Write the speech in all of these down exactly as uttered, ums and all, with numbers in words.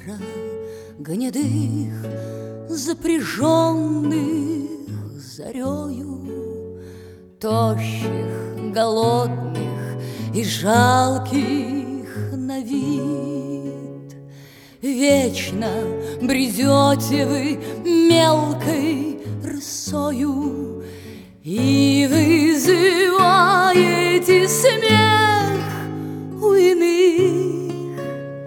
пара гнедых, запряженных зарею, тощих, голодных и жалких на вид. Вечно бредете вы мелкой рысою и вызываете смех у иных.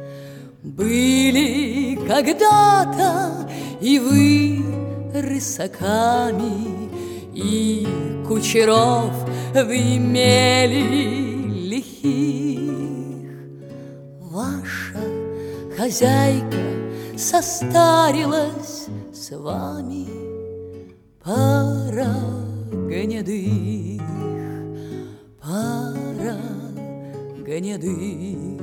Были когда-то и вы рысаками, и кучеров вы имели лихих. Ваша хозяйка состарилась с вами, пара гнедых, пара гнедых.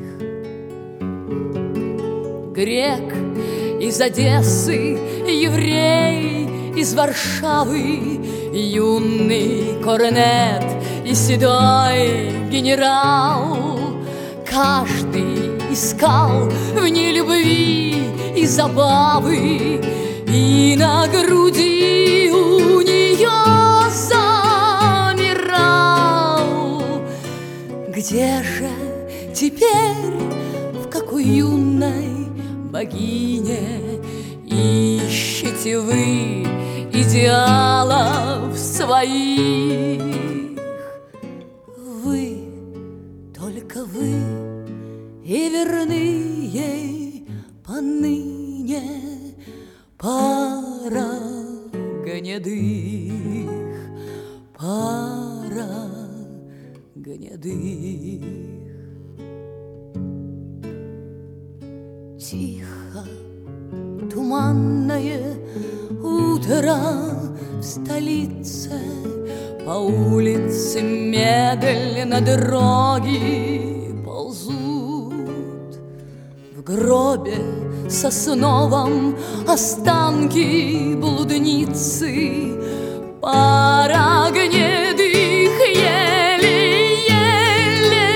Грек из Одессы, еврей из Варшавы, юный корнет и седой генерал. Каждый искал в ней любви и забавы, и на груди у нее замирал. Где же теперь, в какой юной богине ищете вы идеалов своих? Вы, только вы, и верны ей поныне, пара гнедых, пара гнедых. Тихо, туманное утро в столице, по улице медленно дороги ползут. В гробе сосновом останки блудницы, пара гнедых еле-еле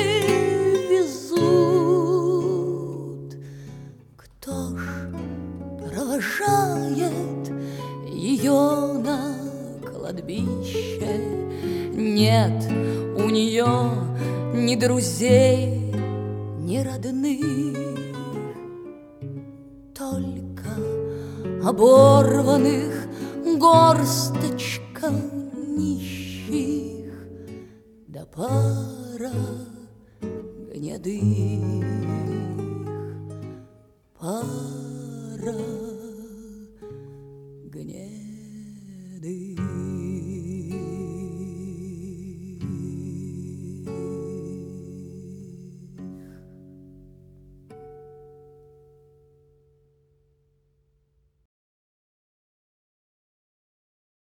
везут. Кто ж провожает ее на кладбище? Нет у нее ни друзей, ни родных, только оборванных горсточка нищих, да пара гнедых, пара гнедых.